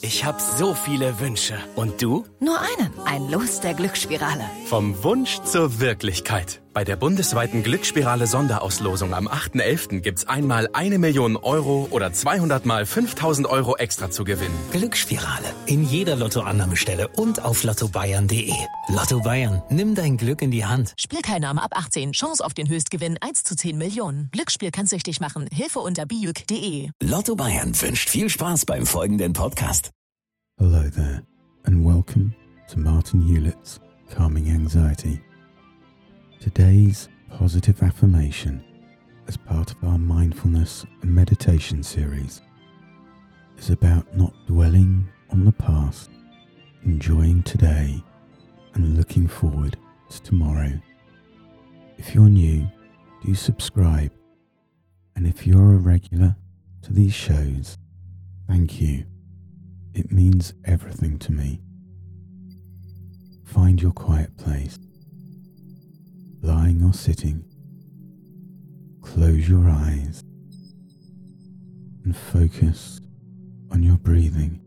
Ich habe so viele Wünsche. Und du? Nur einen. Ein Los der Glücksspirale. Vom Wunsch zur Wirklichkeit. Bei der bundesweiten Glücksspirale-Sonderauslosung am 8.11. gibt's einmal 1 Million Euro oder 200 mal 5.000 Euro extra zu gewinnen. Glücksspirale. In jeder Lottoannahmestelle und auf lottobayern.de. Lotto Bayern. Nimm dein Glück in die Hand. Spielteilnahme ab 18. Chance auf den Höchstgewinn 1 zu 10 Millionen. Glücksspiel kann süchtig machen. Hilfe unter bijuk.de. Lotto Bayern wünscht viel Spaß beim folgenden Podcast. Hello there, and welcome to Martin Hewlett's Calming Anxiety. Today's positive affirmation, as part of our mindfulness and meditation series, is about not dwelling on the past, enjoying today, and looking forward to tomorrow. If you're new, do subscribe, and if you're a regular to these shows, thank you. It means everything to me. Find your quiet place, lying or sitting. Close your eyes and focus on your breathing.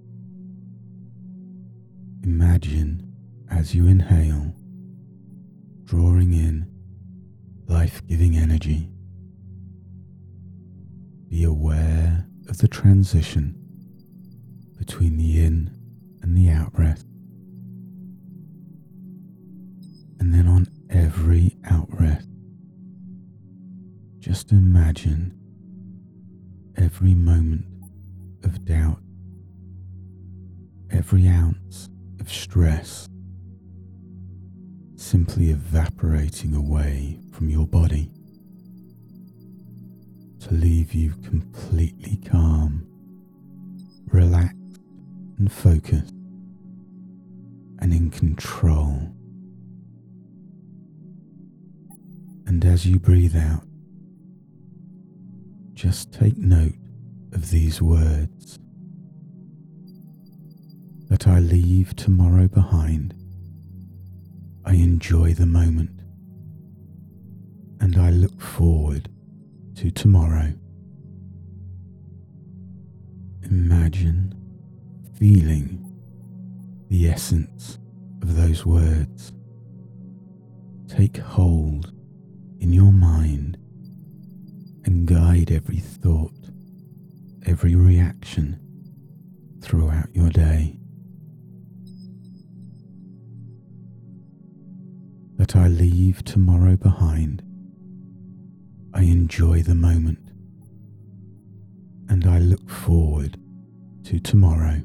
Imagine as you inhale, drawing in life-giving energy. Be aware of the transition between the in and the out breath. And then on every out breath, just imagine every moment of doubt, every ounce of stress simply evaporating away from your body to leave you completely calm, relaxed, and focused, and in control. And as you breathe out, just take note of these words: that I leave tomorrow behind, I enjoy the moment, and I look forward to tomorrow. Imagine feeling the essence of those words take hold in your mind and guide every thought, every reaction throughout your day. That I leave tomorrow behind, I enjoy the moment, and I look forward to tomorrow.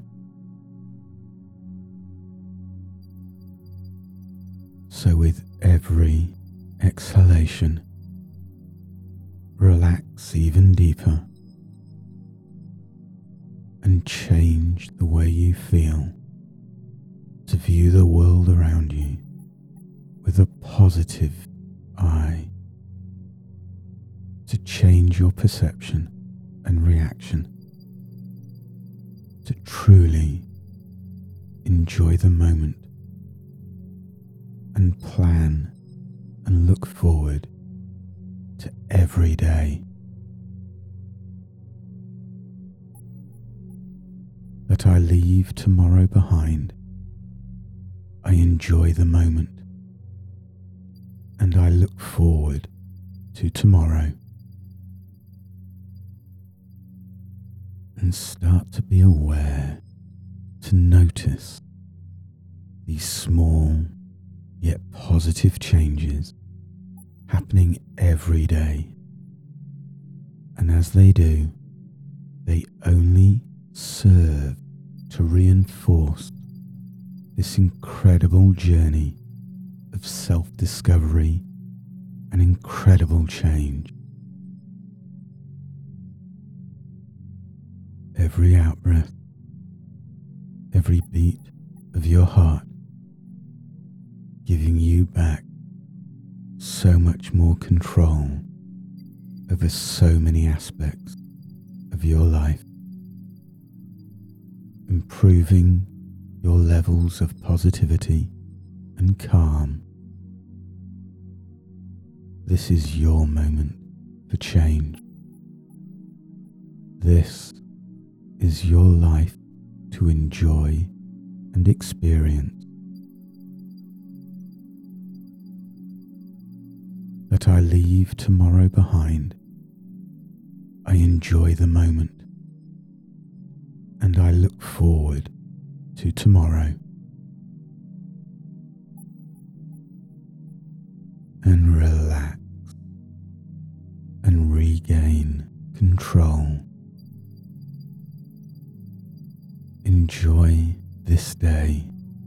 So with every exhalation, relax even deeper and change the way you feel to view the world around you with a positive eye, to change your perception and reaction, to truly enjoy the moment and plan and look forward to every day. That I leave tomorrow behind, I enjoy the moment, and I look forward to tomorrow. And start to be aware, to notice these small yet positive changes happening every day. And as they do, they only serve to reinforce this incredible journey of self-discovery and incredible change. Every out-breath, every beat of your heart, giving you back so much more control over so many aspects of your life, improving your levels of positivity and calm. This is your moment for change. This is your life to enjoy and experience. That I leave tomorrow behind. I enjoy the moment, and I look forward to tomorrow. And relax and regain control. Enjoy this day.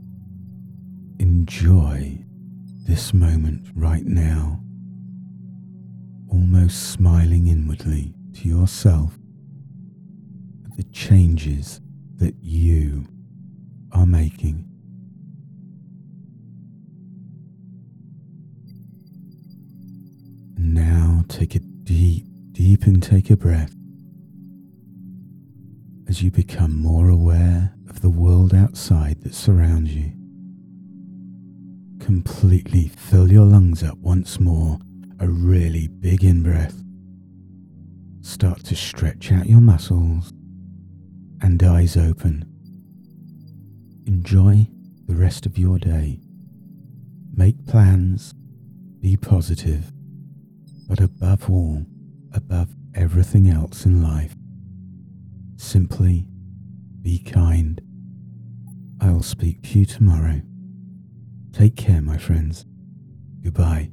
Enjoy this moment right now, almost smiling inwardly to yourself at the changes that you are making. And now take a deep intake of breath as you become more aware of the world outside that surrounds you. Completely fill your lungs up once more, a really big in-breath. Start to stretch out your muscles and eyes open. Enjoy the rest of your day. Make plans, be positive, but above all, above everything else in life, simply be kind. I'll speak to you tomorrow. Take care, my friends. Goodbye.